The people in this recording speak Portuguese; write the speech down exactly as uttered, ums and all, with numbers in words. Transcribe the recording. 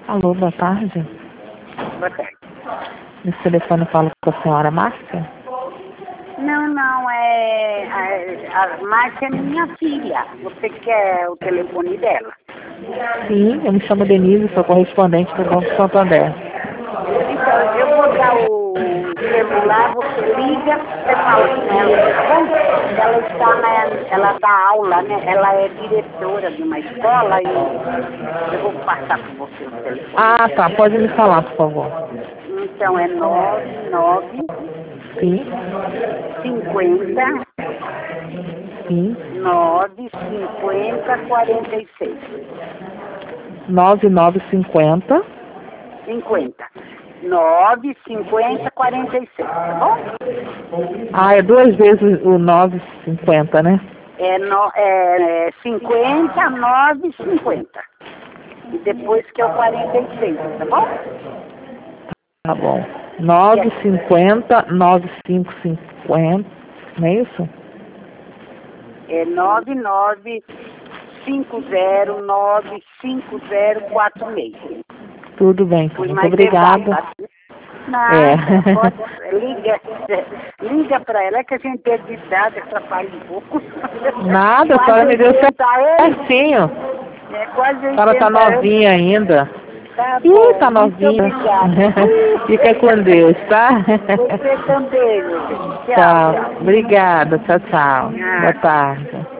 Alô, boa tarde. Boa tarde. Nesse telefone eu falo com a senhora Márcia? Não, não, é. A, a Márcia é minha filha. Você quer o telefone dela? Sim, eu me chamo Denise, sou correspondente do Banco Santander. Então, eu vou dar o celular, você liga, você fala com ela, tá bom? Ela está na. Ela dá aula, né? Ela é diretora de uma escola e eu vou passar para você o telefone. Ah, tá, pode me falar, por favor. Então é nove nove Sim, cinquenta sim. nove cinquenta quarenta e seis. nove nove cinquenta. cinquenta. nove cinquenta quarenta e seis, tá bom? Ah, é duas vezes o nove cinquenta, né? É, no, é cinquenta, nove cinquenta. E depois que é o quarenta e seis, tá bom? Tá bom. nove cinquenta, nove cinco cinquenta, não é isso? É nove nove cinco zero nove cinco zero quatro seis. Tudo bem, Fui muito mais obrigada. exata. Nada, É. pode, liga, liga pra ela, é que a gente é de idade, atrapalha um pouco. Nada, a Quase senhora me deu oitenta anos. certinho. É, quase A senhora tá oitenta anos. novinha ainda. Tá Ih, bom, tá muito novinha. obrigada. Fica com Deus, tá? Você também, meu bem. Tchau, Tchau. tchau. Obrigada. Tchau, tchau. Boa Nada. tarde.